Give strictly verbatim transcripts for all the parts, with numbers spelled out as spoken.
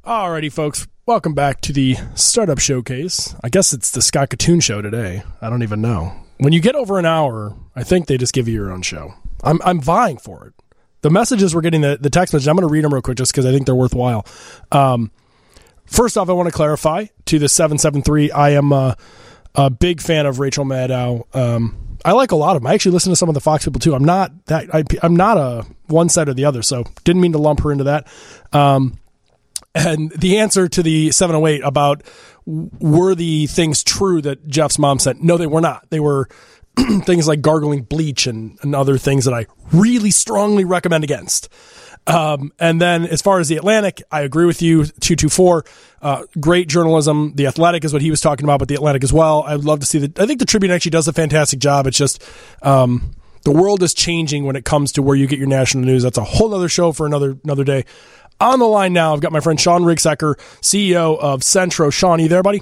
Alrighty, folks. Welcome back to the Startup Showcase. I guess it's the Scott Katoon show today. I don't even know. When you get over an hour, I think they just give you your own show. I'm I'm vying for it. The messages we're getting, the, the text messages, I'm going to read them real quick just because I think they're worthwhile. Um, first off, I want to clarify to the seven seven three, I am a, a big fan of Rachel Maddow. Um, I like a lot of them. I actually listen to some of the Fox people too. I'm not that I, I'm not a one side or the other, so didn't mean to lump her into that. Um, And the answer to the seven oh eight about were the things true that Jeff's mom said? No, they were not. They were things like gargling bleach and, and other things that I really strongly recommend against. Um, and then as far as The Atlantic, I agree with you, two two four. Uh, great journalism. The Athletic is what he was talking about, but The Atlantic as well. I would love to see the, I think the Tribune actually does a fantastic job. It's just, um, the world is changing when it comes to where you get your national news. That's a whole other show for another, another day. On the line now, I've got my friend Sean Rigsecker, C E O of Centro. Sean, you there, buddy?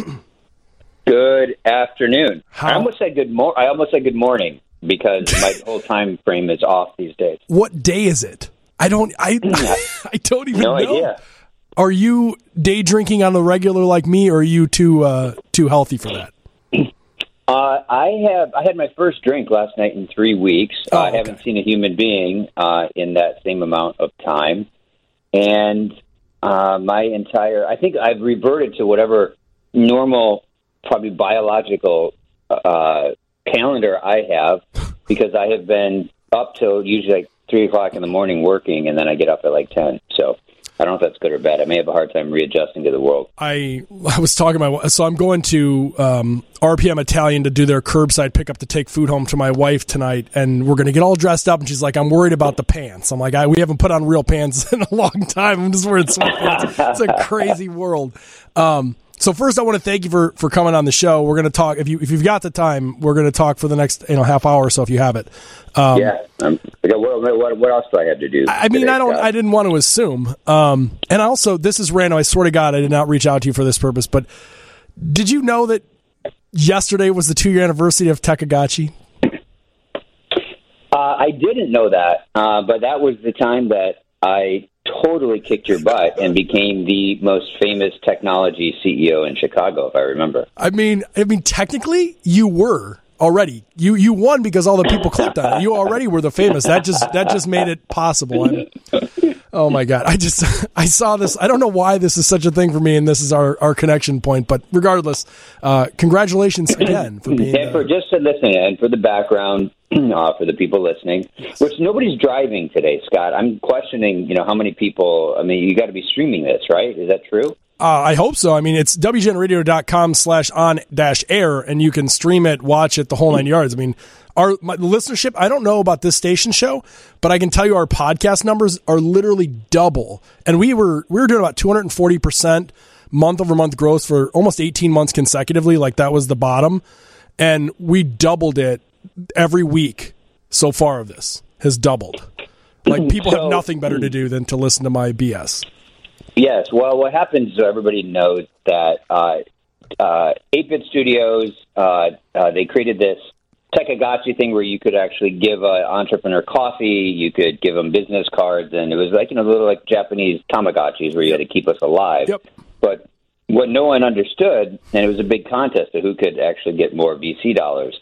Good afternoon. How? I almost said good mor- I almost said good morning because my whole time frame is off these days. What day is it? I don't. I I don't even no know. idea. Are you day drinking on the regular like me, or are you too uh, too healthy for that? Uh, I have. I had my first drink last night in three weeks. Oh, I okay. haven't seen a human being uh, in that same amount of time. And uh, my entire, I think I've reverted to whatever normal, probably biological uh, calendar I have, because I have been up till usually like three o'clock in the morning working, and then I get up at like ten. So I don't know if that's good or bad. I may have a hard time readjusting to the world. I I was talking to my so I'm going to um, R P M Italian to do their curbside pickup to take food home to my wife tonight, and we're going to get all dressed up. And she's like, "I'm worried about the pants." I'm like, I, "We haven't put on real pants in a long time. I'm just wearing sweatpants." It's a crazy world. Um, so first, I want to thank you for, for coming on the show. We're going to talk if you if you've got the time. We're going to talk for the next you know half hour or so if you have it. Um, yeah. Um, what, what, what else do I have to do? I mean, today, I don't. Scott? I didn't want to assume. Um, and also, this is random. I swear to God, I did not reach out to you for this purpose. But did you know that yesterday was the two-year anniversary of Takagachi? Uh, I didn't know that, uh, but that was the time that I totally kicked your butt and became the most famous technology C E O in Chicago, if I remember. I mean, I mean, technically, you were already. You you won because all the people clicked on it. You already were the famous. That just that just made it possible. And, oh my God! I just I saw this. I don't know why this is such a thing for me, and this is our, our connection point. But regardless, uh, congratulations again for being. And for uh, just to listen and for the background. Uh, for the people listening, which nobody's driving today, Scott. I'm questioning, you know, how many people, I mean, you got to be streaming this, right? Is that true? Uh, I hope so. I mean, it's W G N radio dot com slash on dash air, and you can stream it, watch it, the whole nine yards. I mean, our my, listenership, I don't know about this station show, but I can tell you our podcast numbers are literally double. And we were we were doing about two hundred forty percent month-over-month growth for almost eighteen months consecutively, like that was the bottom. And we doubled it every week so far of this has doubled. Like people so, have nothing better to do than to listen to my B S. Yes. Well, what happens, so everybody knows that uh, uh, eight-Bit Studios, uh, uh, they created this Takagachi thing where you could actually give an entrepreneur coffee, you could give them business cards, and it was like, you know, little like Japanese Tamagotchis where you had to keep us alive. Yep. But what no one understood, and it was a big contest of who could actually get more V C dollars.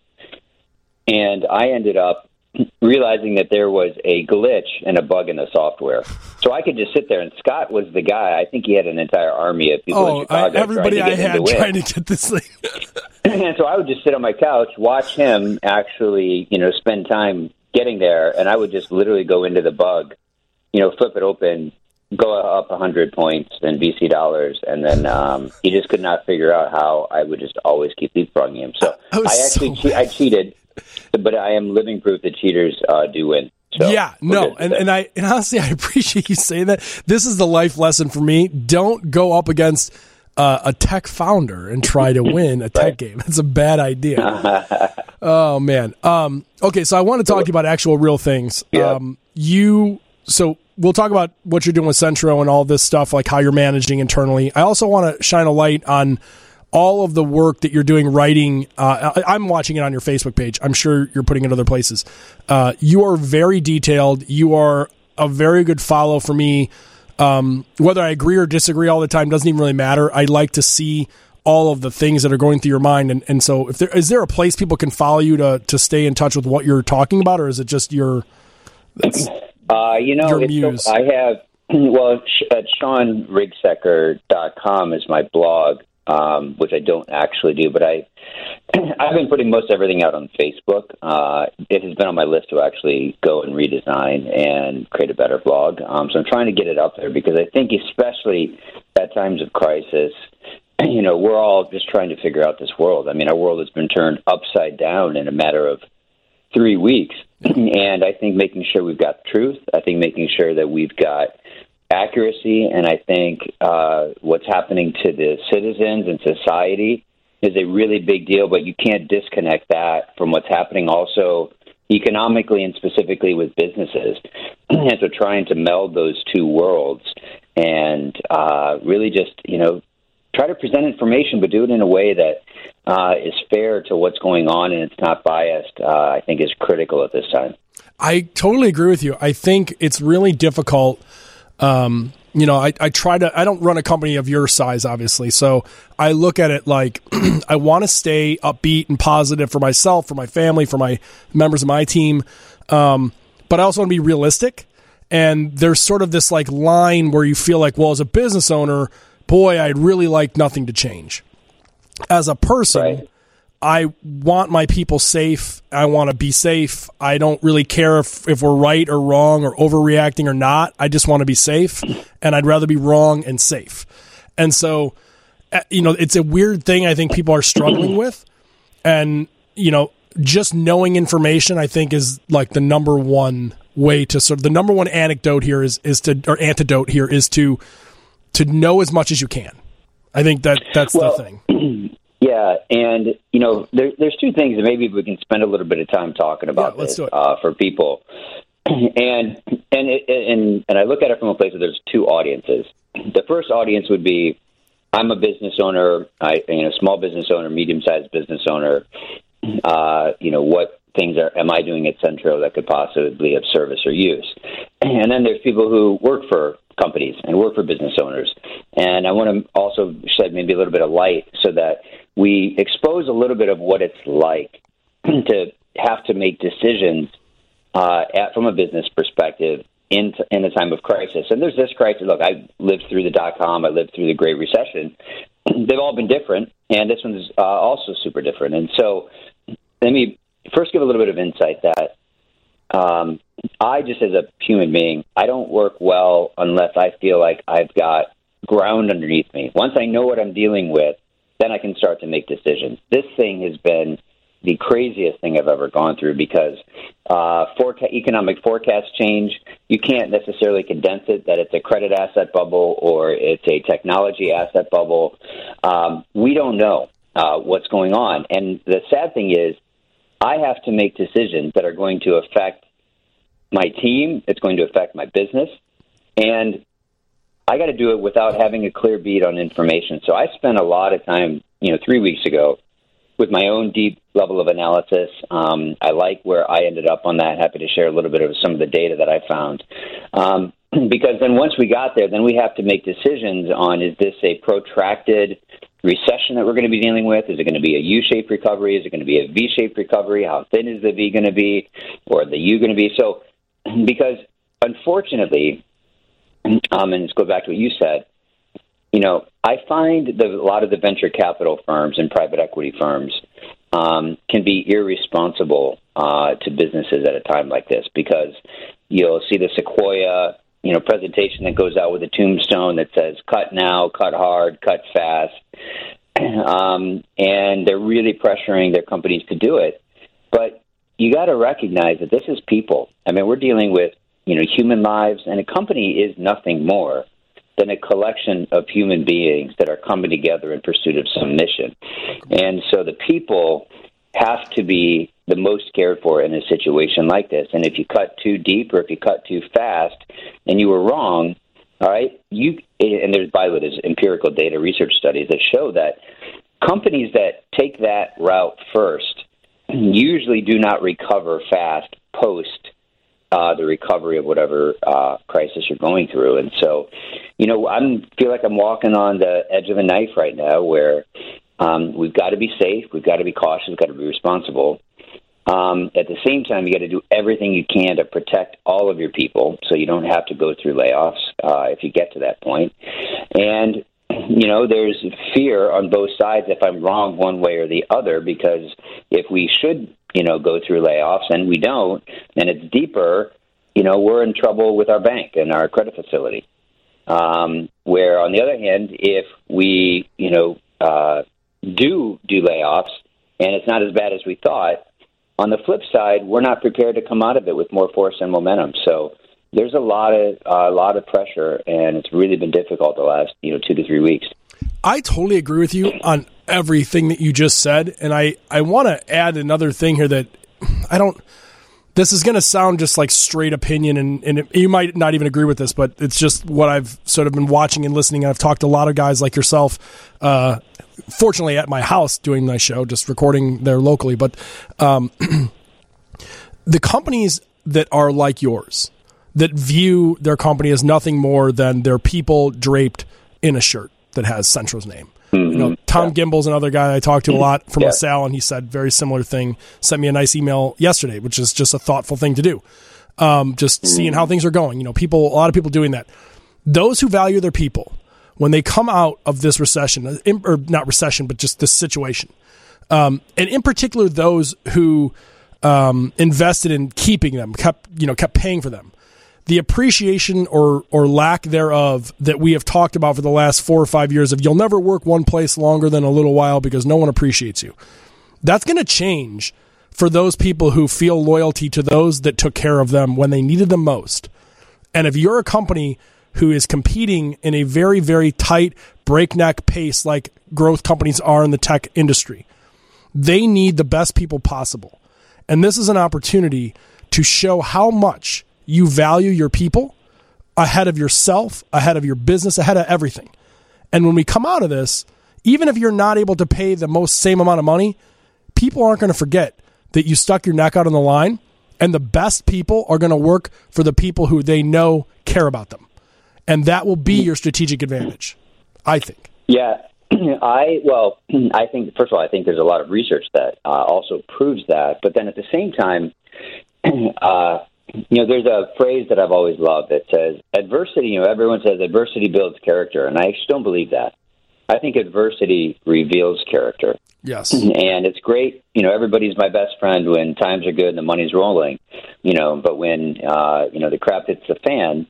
And I ended up realizing that there was a glitch and a bug in the software. So I could just sit there, and Scott was the guy. I think he had an entire army of people oh, in Chicago I, everybody trying to I get had him to trying win. to get this thing. And so I would just sit on my couch, watch him actually, you know, spend time getting there, and I would just literally go into the bug, you know, flip it open, go up one hundred points in V C dollars, and then um, he just could not figure out how I would just always keep leapfrogging him. So I, I actually so che- I cheated, but I am living proof that cheaters uh, do win. So yeah, no, and, and I and honestly, I appreciate you saying that. This is the life lesson for me. Don't go up against uh, a tech founder and try to win a tech right. game. It's a bad idea. Oh man. Um, okay, so I want to talk to you about actual real things. Yeah. Um, you so we'll talk about what you're doing with Centro and all this stuff, like how you're managing internally. I also want to shine a light on all of the work that you're doing writing. Uh, I, I'm watching it on your Facebook page. I'm sure you're putting it other places. Uh, you are very detailed. You are a very good follow for me um, whether I agree or disagree all the time doesn't even really matter. I like to see all of the things that are going through your mind. And, and so if there, is there a place people can follow you to, to stay in touch with what you're talking about, or is it just your, uh, you know, your it's muse? So, I have, well, at Sean Rigsecker dot com is my blog, um, which I don't actually do, but I, I've been putting most everything out on Facebook. Uh, it has been on my list to actually go and redesign and create a better blog. Um, so I'm trying to get it up there because I think especially at times of crisis, you know, we're all just trying to figure out this world. I mean, our world has been turned upside down in a matter of three weeks. And I think making sure we've got truth, I think making sure that we've got accuracy, and I think uh, what's happening to the citizens and society is a really big deal, but you can't disconnect that from what's happening also economically and specifically with businesses. And so trying to meld those two worlds and uh, really just, you know, try to present information, but do it in a way that uh, is fair to what's going on and it's not biased, uh, I think is critical at this time. I totally agree with you. I think it's really difficult. Um, you know, I, I try to, I don't run a company of your size, obviously. So I look at it like I want to stay upbeat and positive for myself, for my family, for my members of my team. Um, but I also want to be realistic. And there's sort of this like line where you feel like, well, as a business owner, boy, I'd really like nothing to change. As a person, right. I want my people safe. I want to be safe. I don't really care if, if we're right or wrong or overreacting or not. I just want to be safe, and I'd rather be wrong and safe. And so, you know, it's a weird thing I think people are struggling with. And, you know, just knowing information, I think, is like the number one way to sort of the number one anecdote here is, is to, or antidote here is to, to know as much as you can. I think that that's well, the thing. Yeah. And, you know, there, there's two things that maybe we can spend a little bit of time talking about yeah, let's this, do it. Uh, for people. And, and, it, and, and I look at it from a place where there's two audiences. The first audience would be, I'm a business owner, I, you know, small business owner, medium-sized business owner. Uh, you know, what things are, am I doing at Centro that could possibly be of service or use? And then there's people who work for companies and work for business owners. And I want to also shed maybe a little bit of light so that we expose a little bit of what it's like to have to make decisions uh, at, from a business perspective in, in a time of crisis. And there's this crisis. Look, I lived through the dot-com. I lived through the Great Recession. They've all been different, and this one's uh, also super different. And so let me first give a little bit of insight that um, I just as a human being, I don't work well unless I feel like I've got ground underneath me. Once I know what I'm dealing with, then I can start to make decisions. This thing has been the craziest thing I've ever gone through because uh, foreca- economic forecast change, you can't necessarily condense it that it's a credit asset bubble or it's a technology asset bubble. Um, we don't know uh, what's going on. And the sad thing is I have to make decisions that are going to affect my team. It's going to affect my business. And I got to do it without having a clear beat on information. So I spent a lot of time, you know, three weeks ago with my own deep level of analysis. Um, I like where I ended up on that. Happy to share a little bit of some of the data that I found. Um, because then once we got there, then we have to make decisions on, is this a protracted recession that we're going to be dealing with? Is it going to be a U-shaped recovery? Is it going to be a V-shaped recovery? How thin is the V going to be or the U going to be? So because unfortunately, um, and let's go back to what you said, you know, I find that a lot of the venture capital firms and private equity firms um, can be irresponsible uh, to businesses at a time like this because you'll see the Sequoia, you know, presentation that goes out with a tombstone that says cut now, cut hard, cut fast. Um, and they're really pressuring their companies to do it. But you got to recognize that this is people. I mean, we're dealing with, you know, human lives, and a company is nothing more than a collection of human beings that are coming together in pursuit of some mission. And so the people have to be the most cared for in a situation like this. And if you cut too deep or if you cut too fast and you were wrong, all right, you and there's, by the way, there's empirical data research studies that show that companies that take that route first usually do not recover fast post uh, the recovery of whatever uh, crisis you're going through. And so, you know, I feel like I'm walking on the edge of a knife right now where um, we've got to be safe, we've got to be cautious, we've got to be responsible. Um, at the same time, you got to do everything you can to protect all of your people so you don't have to go through layoffs uh, if you get to that point. And, you know, there's fear on both sides if I'm wrong one way or the other, because if we should, you know, go through layoffs and we don't, and it's deeper, you know, we're in trouble with our bank and our credit facility. Um, where, on the other hand, if we, you know, uh, do do layoffs and it's not as bad as we thought, on the flip side, we're not prepared to come out of it with more force and momentum. So there's a lot of a uh, lot of pressure, and it's really been difficult the last you know two to three weeks. I totally agree with you on everything that you just said, and I, I want to add another thing here that I don't. This is going to sound just like straight opinion, and, and it, you might not even agree with this, but it's just what I've sort of been watching and listening. I've talked to a lot of guys like yourself, uh, fortunately at my house doing my show, just recording there locally. But um, the companies that are like yours, that view their company as nothing more than their people draped in a shirt that has Centro's name. You know, Tom yeah. Gimbel's another guy I talked to a lot from yeah. LaSalle, and he said very similar thing. Sent me a nice email yesterday, which is just a thoughtful thing to do. Um, just mm-hmm. seeing how things are going. You know, people, a lot of people doing that. Those who value their people, when they come out of this recession, or not recession, but just this situation, um, and in particular those who um, invested in keeping them, kept you know, kept paying for them. The appreciation or or lack thereof that we have talked about for the last four or five years of you'll never work one place longer than a little while because no one appreciates you. That's going to change for those people who feel loyalty to those that took care of them when they needed them most. And if you're a company who is competing in a very, very tight breakneck pace like growth companies are in the tech industry, they need the best people possible. And this is an opportunity to show how much you value your people ahead of yourself, ahead of your business, ahead of everything. And when we come out of this, even if you're not able to pay the most same amount of money, people aren't going to forget that you stuck your neck out on the line, and the best people are going to work for the people who they know care about them. And that will be your strategic advantage, I think. Yeah. I, well, I think, first of all, I think there's a lot of research that uh, also proves that. But then at the same time, uh, you know, there's a phrase that I've always loved that says adversity, you know, everyone says adversity builds character, and I just don't believe that. I think adversity reveals character. Yes. And it's great, you know, everybody's my best friend when times are good and the money's rolling, you know, but when, uh, you know, the crap hits the fan,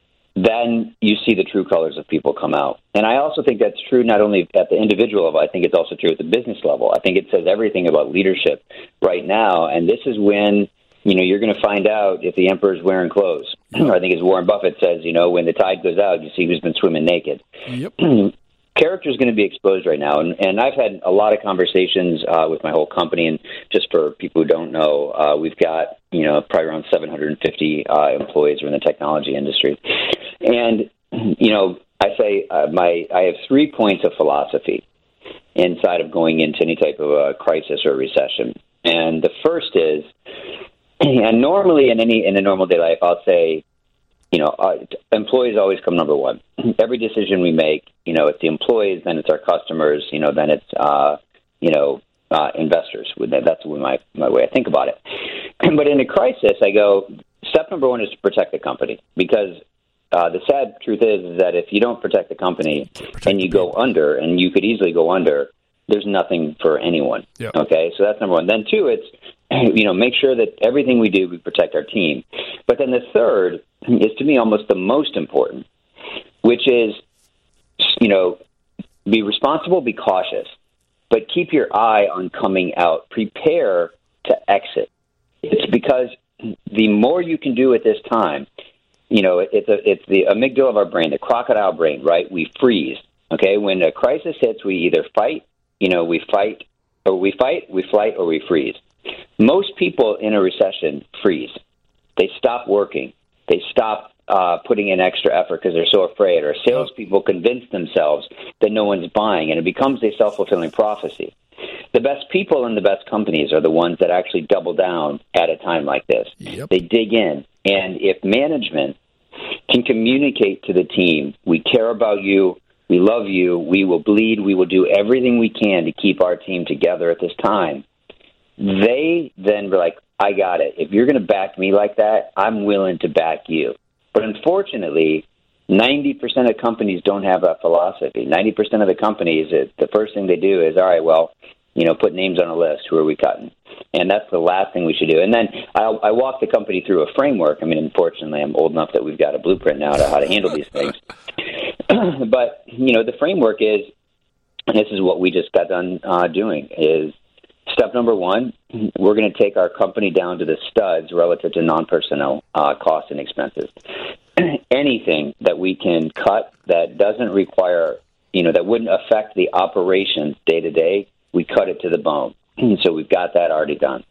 then you see the true colors of people come out. And I also think that's true not only at the individual level, I think it's also true at the business level. I think it says everything about leadership right now, and this is when, you know, you're going to find out if the emperor's wearing clothes. I think as Warren Buffett says, you know, when the tide goes out, you see who's been swimming naked. Yep. Character is going to be exposed right now. And, and I've had a lot of conversations uh, with my whole company. And just for people who don't know, uh, we've got, you know, probably around seven hundred fifty uh, employees who are in the technology industry. And, you know, I say uh, my I have three points of philosophy inside of going into any type of a crisis or recession. And the first is, and normally in any in a normal day life, I'll say, you know, uh, employees always come number one. Every decision we make, you know, it's the employees, then it's our customers, you know, then it's, uh, you know, uh, investors. That's my my way I think about it. But in a crisis, I go, step number one is to protect the company, because uh, the sad truth is, is that if you don't protect the company protect and you go under, and you could easily go under, there's nothing for anyone. Yep. Okay, so that's number one. Then two, it's, you know, make sure that everything we do, we protect our team. But then the third is, to me, almost the most important, which is, you know, be responsible, be cautious, but keep your eye on coming out. Prepare to exit. It's because the more you can do at this time, you know, it's a, it's the amygdala of our brain, the crocodile brain, right? We freeze. Okay, when a crisis hits, we either fight, you know, we fight, or we fight, we flight, or we freeze. Most people in a recession freeze. They stop working. They stop uh, putting in extra effort because they're so afraid. Or salespeople convince themselves that no one's buying, and it becomes a self-fulfilling prophecy. The best people in the best companies are the ones that actually double down at a time like this. Yep. They dig in. And if management can communicate to the team, we care about you, we love you, we will bleed, we will do everything we can to keep our team together at this time, they then were like, I got it. If you're going to back me like that, I'm willing to back you. But unfortunately, ninety percent of companies don't have that philosophy. ninety percent of the companies, it, the first thing they do is, all right, well, you know, put names on a list. Who are we cutting? And that's the last thing we should do. And then I, I walk the company through a framework. I mean, unfortunately, I'm old enough that we've got a blueprint now to how to handle these things. But, you know, the framework is, and this is what we just got done uh, doing, is step number one, we're going to take our company down to the studs relative to non-personnel uh, costs and expenses. Anything that we can cut that doesn't require, you know, that wouldn't affect the operations day to day, we cut it to the bone. So we've got that already done.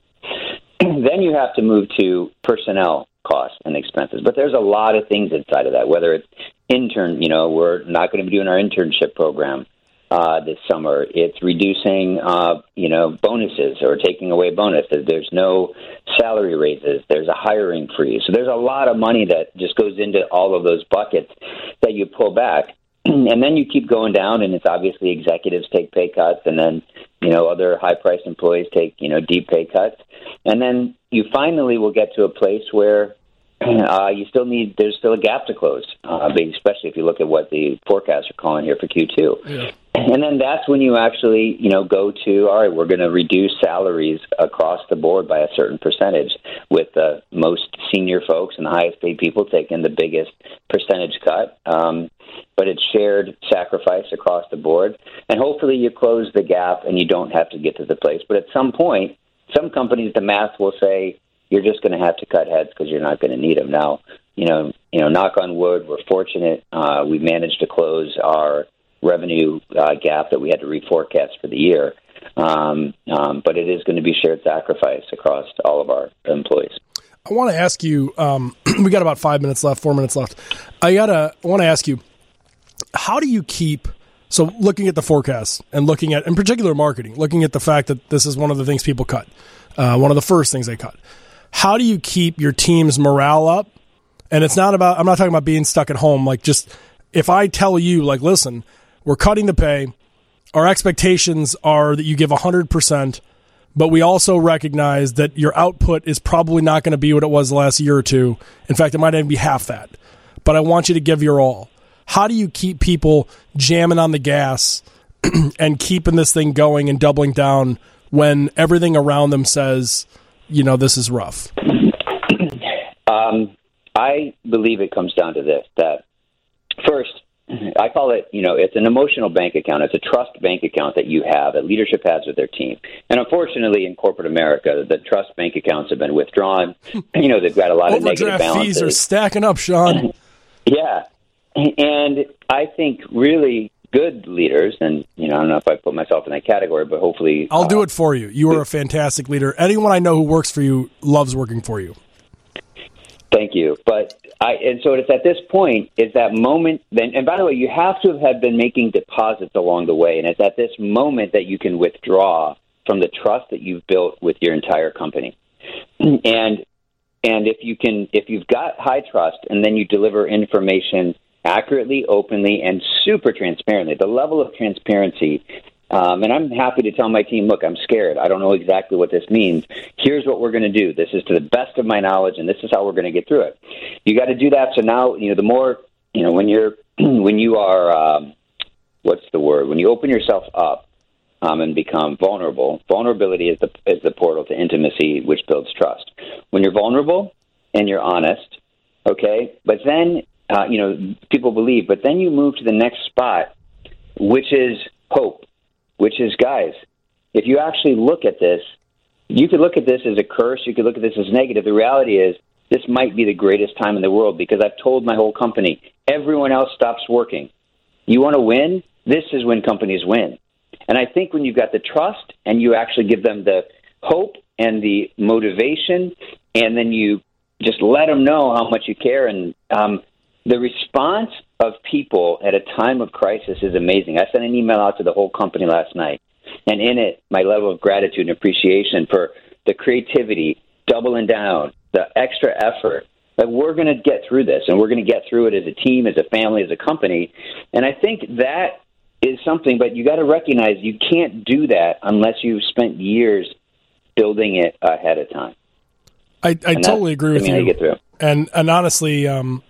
Then you have to move to personnel costs and expenses. But there's a lot of things inside of that, whether it's intern, you know, we're not going to be doing our internship program uh, this summer. It's reducing, uh, you know, bonuses or taking away bonuses. There's no salary raises. There's a hiring freeze. So there's a lot of money that just goes into all of those buckets that you pull back. And then you keep going down, and it's obviously executives take pay cuts, and then, you know, other high-priced employees take, you know, deep pay cuts. And then you finally will get to a place where uh, you still need, there's still a gap to close, uh, especially if you look at what the forecasts are calling here for Q two. Yeah. And then that's when you actually, you know, go to, all right, we're going to reduce salaries across the board by a certain percentage, with the most senior folks and the highest paid people taking the biggest percentage cut. Um, but it's shared sacrifice across the board. And hopefully you close the gap and you don't have to get to the place. But at some point, some companies, the math will say, you're just going to have to cut heads because you're not going to need them. Now, you know, you know, knock on wood, we're fortunate. Uh, we managed to close our revenue uh, gap that we had to reforecast for the year. Um, um, but it is going to be shared sacrifice across all of our employees. I want to ask you, um, we got about five minutes left, four minutes left. I gotta, I want to ask you, how do you keep, so looking at the forecast and looking at, in particular, marketing, looking at the fact that this is one of the things people cut, uh, one of the first things they cut. How do you keep your team's morale up? And it's not about, I'm not talking about being stuck at home. Like, just, if I tell you, like, listen, we're cutting the pay, our expectations are that you give one hundred percent, but we also recognize that your output is probably not going to be what it was the last year or two. In fact, it might even be half that. But I want you to give your all. How do you keep people jamming on the gas and keeping this thing going and doubling down when everything around them says, you know, this is rough? Um, I believe it comes down to this, that first, I call it, you know, it's an emotional bank account. It's a trust bank account that you have, that leadership has with their team. And unfortunately, in corporate America, the trust bank accounts have been withdrawn. You know, they've got a lot of negative balances. Fees are stacking up, Sean. Yeah. And I think really good leaders, and, you know, I don't know if I put myself in that category, but hopefully... I'll uh, do it for you. You are a fantastic leader. Anyone I know who works for you loves working for you. Thank you. But I, and so it's at this point, is that moment, then, and by the way, you have to have been making deposits along the way, and it's at this moment that you can withdraw from the trust that you've built with your entire company. And and if you can, if you've got high trust, and then you deliver information accurately, openly, and super transparently, the level of transparency. Um, and I'm happy to tell my team, look, I'm scared. I don't know exactly what this means. Here's what we're going to do. This is to the best of my knowledge, and this is how we're going to get through it. You got to do that. So now, you know, the more, you know, when you're, when you are, um, what's the word? When you open yourself up um, and become vulnerable, vulnerability is the is the portal to intimacy, which builds trust. When you're vulnerable and you're honest, okay, but then, uh, you know, people believe, but then you move to the next spot, which is hope. Which is, guys, if you actually look at this, you could look at this as a curse. You could look at this as negative. The reality is this might be the greatest time in the world, because I've told my whole company, everyone else stops working. You want to win? This is when companies win. And I think when you've got the trust and you actually give them the hope and the motivation, and then you just let them know how much you care, and um, the response of people at a time of crisis is amazing. I sent an email out to the whole company last night, and in it, my level of gratitude and appreciation for the creativity, doubling down, the extra effort, Like, we're going to get through this, and we're going to get through it as a team, as a family, as a company. And I think that is something, but you got to recognize you can't do that unless you've spent years building it ahead of time. I, I totally agree with you. Get through. And and honestly, um,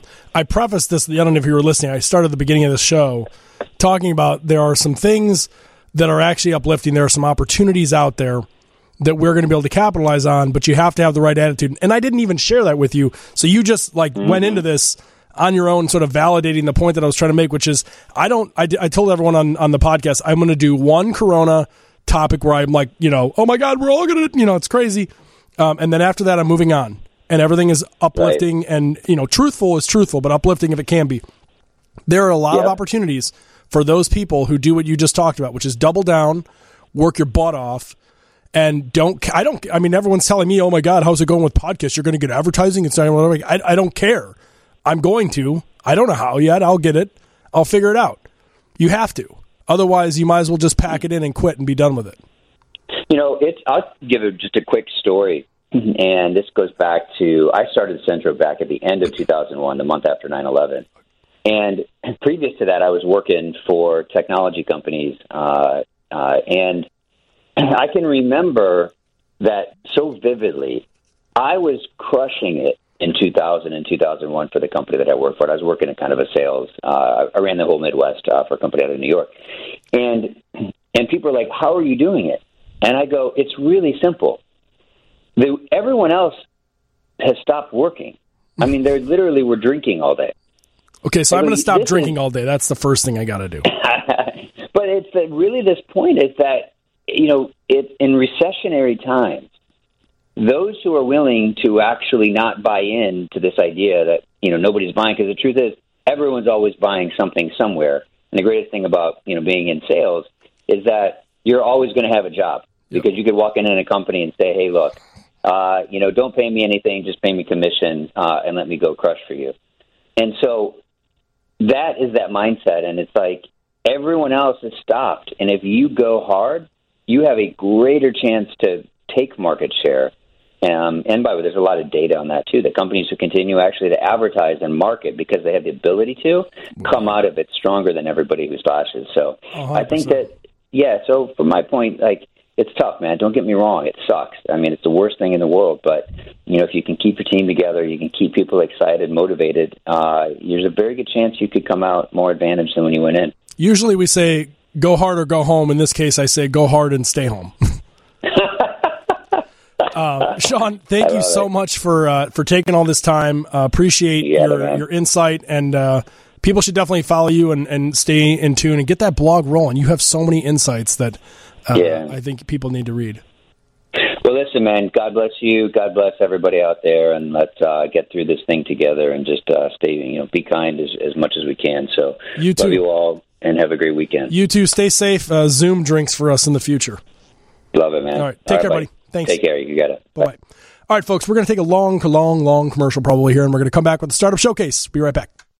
I prefaced this, I don't know if you were listening, I started at the beginning of the show talking about there are some things that are actually uplifting. There are some opportunities out there that we're going to be able to capitalize on, but you have to have the right attitude. And I didn't even share that with you. So you just like mm-hmm. went into this on your own, sort of validating the point that I was trying to make, which is I don't, I, I told everyone on, on the podcast, I'm going to do one Corona topic where I'm like, you know, oh my God, we're all going to, you know, it's crazy. Um, and then after that, I'm moving on and everything is uplifting right. and, you know, truthful is truthful, but uplifting if it can be. There are a lot yep. of opportunities for those people who do what you just talked about, which is double down, work your butt off. And don't, I don't, I mean, everyone's telling me, oh my God, how's it going with podcasts? You're going to get advertising and saying, whatever. I, I don't care. I'm going to. I don't know how yet. I'll get it. I'll figure it out. You have to. Otherwise, you might as well just pack it in and quit and be done with it. You know, it's, I'll give it just a quick story. And this goes back to, I started Centro back at the end of two thousand one, the month after nine eleven. And previous to that, I was working for technology companies. Uh, uh, and I can remember that so vividly. I was crushing it in two thousand and two thousand one for the company that I worked for. I was working in kind of a sales. Uh, I ran the whole Midwest uh, for a company out of New York. And and people are like, how are you doing it? And I go, it's really simple. The, everyone else has stopped working. I mean, they literally were drinking all day. Okay, so I'm going to stop drinking all day. That's the first thing I got to do. But it's that really this point is that, you know, it, in recessionary times, those who are willing to actually not buy in to this idea that, you know, nobody's buying, because the truth is everyone's always buying something somewhere. And the greatest thing about, you know, being in sales is that you're always going to have a job, because yep. you could walk in in a company and say, hey, look, uh, you know, don't pay me anything, just pay me commission uh, and let me go crush for you. And so that is that mindset. And it's like everyone else has stopped. And if you go hard, you have a greater chance to take market share. Um, and by the way, there's a lot of data on that, too. The companies who continue actually to advertise and market because they have the ability to come out of it stronger than everybody who splashes. So one hundred percent. I think that, yeah, so from my point, like, it's tough, man. Don't get me wrong. It sucks. I mean, it's the worst thing in the world. But, you know, if you can keep your team together, you can keep people excited, motivated, uh, there's a very good chance you could come out more advantaged than when you went in. Usually we say go hard or go home. In this case, I say go hard and stay home. uh, Sean, thank you so it. much for uh, for taking all this time. Uh, appreciate yeah, your, man. your insight. And uh, people should definitely follow you and, and stay in tune and get that blog rolling. You have so many insights that uh, yeah. I think people need to read. Well, listen, man, God bless you. God bless everybody out there. And let's uh, get through this thing together and just uh, stay, you know, be kind as, as much as we can. So you too. Love you all. And have a great weekend. You too. Stay safe. Uh, Zoom drinks for us in the future. Love it, man. All right. Take All care, right, buddy. Thanks. Take care. You got it. Bye-bye. Bye. All right, folks. We're going to take a long, long, long commercial probably here, and we're going to come back with the Startup Showcase. Be right back.